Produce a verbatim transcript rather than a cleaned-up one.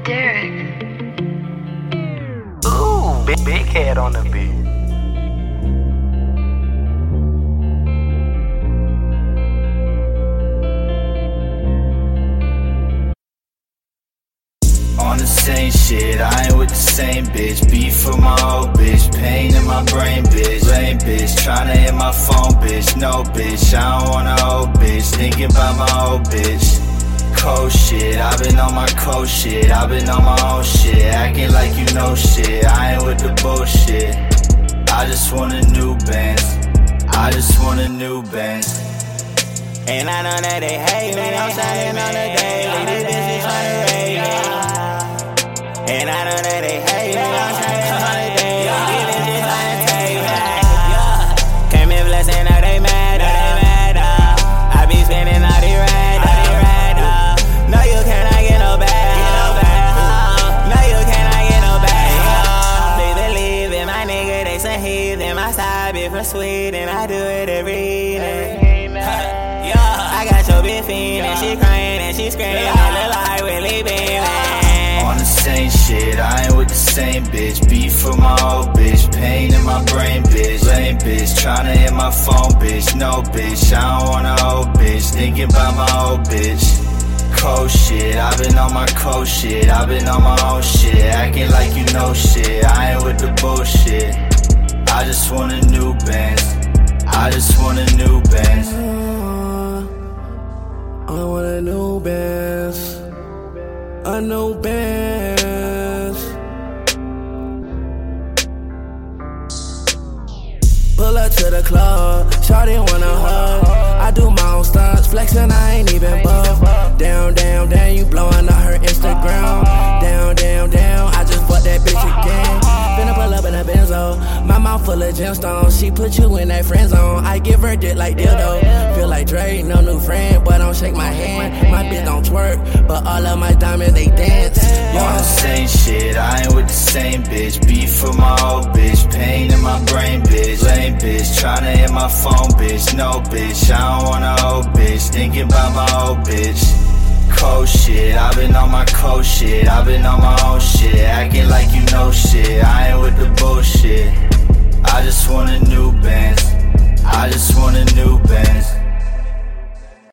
Derek. Ooh, big, big head on the beat. On the same shit, I ain't with the same bitch. Beef for my old bitch, pain in my brain, bitch. Lame bitch, tryna hit my phone, bitch. No bitch, I don't want a old bitch. Thinking about my old bitch. Cold shit, I been on my cold shit. I been on my own shit, acting like you know shit. I ain't with the bullshit. I just want a new Benz. I just want a new Benz. And I know that they hate me, I'm shining on the daily. These bitches tryna rate me. And I know that they hate me, I'm shining on the daily. These bitches tryna take me. Yeah. Came in blessing, now they mad, now they mad, uh. I be spending all the rad, all the rad, uh. No, you cannot get no bag, get no bag, uh. No, you cannot get no bag, uh. They believe in my nigga, they some heathen. My side bitch from Sweden, I do it every evening. I got your bitch fiendin', she crying and she screaming, look like Willie Beeman. On the same shit, I ain't with the same bitch. Beef for my old bitch, pain in my brain, bitch. Lame bitch, tryna hit my phone, bitch. No bitch, I don't want a old bitch. Thinking about my old bitch. Cold shit, I been on my cold shit. I been on my own shit, acting like you know shit. I ain't with the bullshit. I just want a new Benz. I just want a new Benz. I want a new Benz, a new Benz. Pull up to the club, shawty wanna hug. I do my own stunts, flexing, I ain't even buff. Down, down, down, you blowing up her Instagram. Down, down, down, I just fucked that bitch again. Finna pull up in a Benzo, my mouth full of gemstones. She put you in that friend zone, I give her dick like dildo. Feel like Drake, no new friend, but don't shake my hand. My bitch don't twerk, but all of my diamonds, they dance. On the same shit, I ain't with the same bitch. Beef for my old bitch, pain in my brain, bitch. Lame bitch, tryna hit my phone, bitch. No bitch, I don't want a old bitch. Thinking about my old bitch. Cold shit, I been on my cold shit. I been on my own shit, acting like you know shit. I ain't with the bullshit. I just want a new Benz. I just want a new Benz.